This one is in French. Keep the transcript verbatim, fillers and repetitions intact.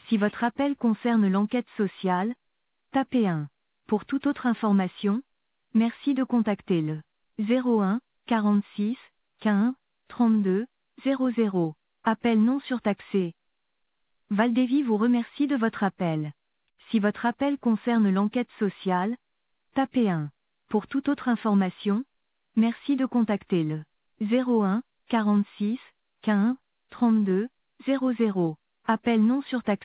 Si votre appel concerne l'enquête sociale, tapez un. Pour toute autre information, merci de contacter le zéro un quarante-six quinze trente-deux zéro zéro. Appel non surtaxé. Valdevi vous remercie de votre appel. Si votre appel concerne l'enquête sociale, tapez un. Pour toute autre information, merci de contacter le zéro un quarante-six quinze trente-deux zéro zéro. Appel non surtaxé.